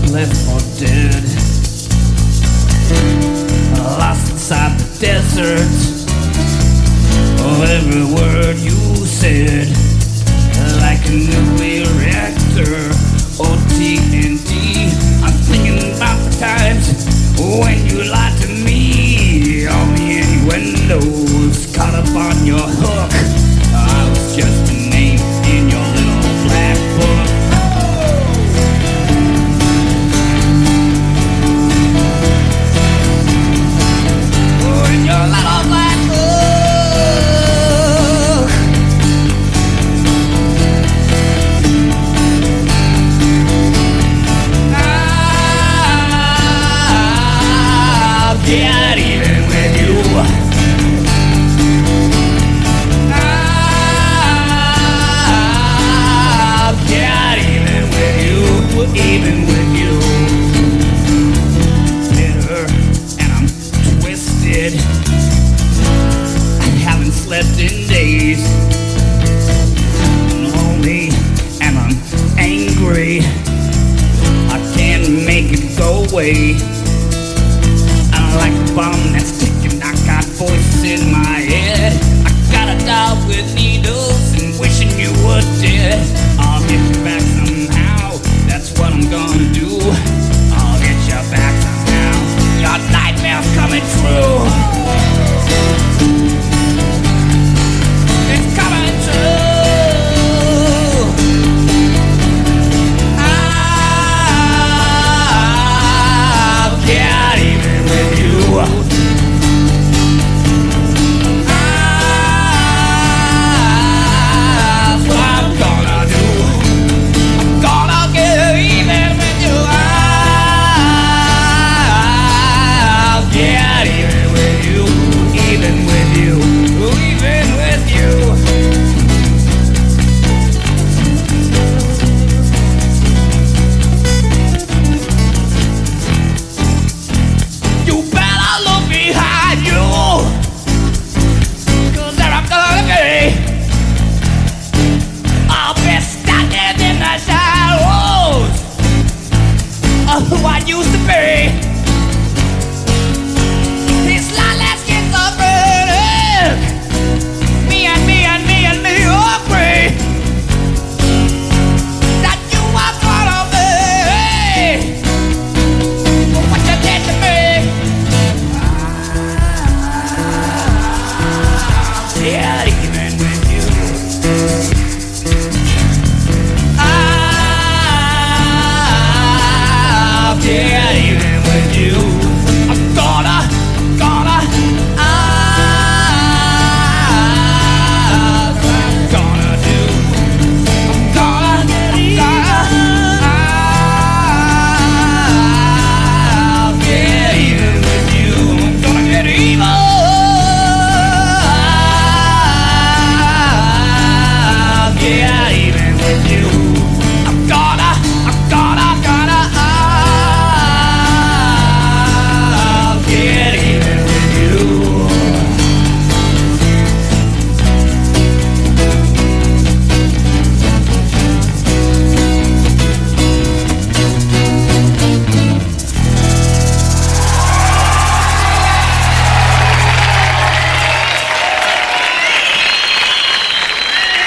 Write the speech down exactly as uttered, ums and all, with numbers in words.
left for dead, lost inside the desert. Oh, every word you said, like a nuclear reactor or T N T. I'm thinking about the times when you lied to me, all the innuendos caught up on your hook. I was just a name in your little black book. Oh, in your little black book. I'll get even with you. Even with you, bitter and I'm twisted. I haven't slept in days. Lonely and I'm angry. I can't make it go away. I'm like a bomb that's ticking. I got voices in my head. I gotta die with needles and wishing you were dead. I'll get you back somehow. That's what I'm gonna do. I'll get you back somehow. Your nightmare's coming true. It's coming true. I'll get even with you. That's what I'm gonna do. I'm gonna get even with you. I'll get even with you. Even with you. Even with you. You better look behind you, 'cause there I'm gonna be. I'll be standing in the shadows of who I used to be.